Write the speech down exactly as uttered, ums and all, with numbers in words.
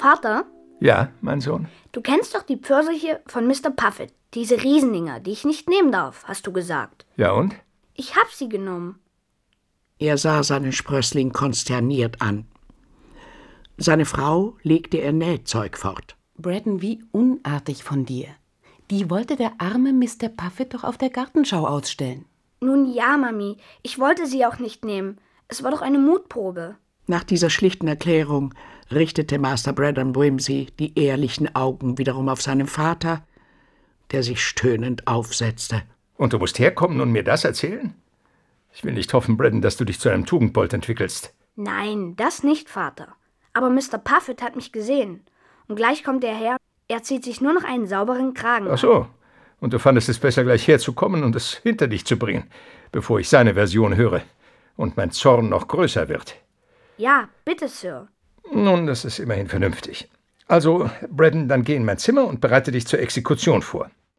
Vater? Ja, mein Sohn? Du kennst doch die Pfirsiche von Mister Puffett. Diese Riesendinger, die ich nicht nehmen darf, hast du gesagt. Ja und? Ich hab sie genommen. Er sah seinen Sprössling konsterniert an. Seine Frau legte ihr Nähzeug fort. Braddon, wie unartig von dir. Die wollte der arme Mister Puffett doch auf der Gartenschau ausstellen. Nun ja, Mami, ich wollte sie auch nicht nehmen. Es war doch eine Mutprobe. Nach dieser schlichten Erklärung richtete Master Braddon Wimsey die ehrlichen Augen wiederum auf seinen Vater, der sich stöhnend aufsetzte. Und du musst herkommen und mir das erzählen? Ich will nicht hoffen, Braddon, dass du dich zu einem Tugendbold entwickelst. Nein, das nicht, Vater. Aber Mister Puffett hat mich gesehen. Und gleich kommt er her, er zieht sich nur noch einen sauberen Kragen an. Ach so. Und du fandest es besser, gleich herzukommen und es hinter dich zu bringen, bevor ich seine Version höre und mein Zorn noch größer wird. Ja, bitte, Sir. Nun, das ist immerhin vernünftig. Also, Braddon, dann geh in mein Zimmer und bereite dich zur Exekution vor.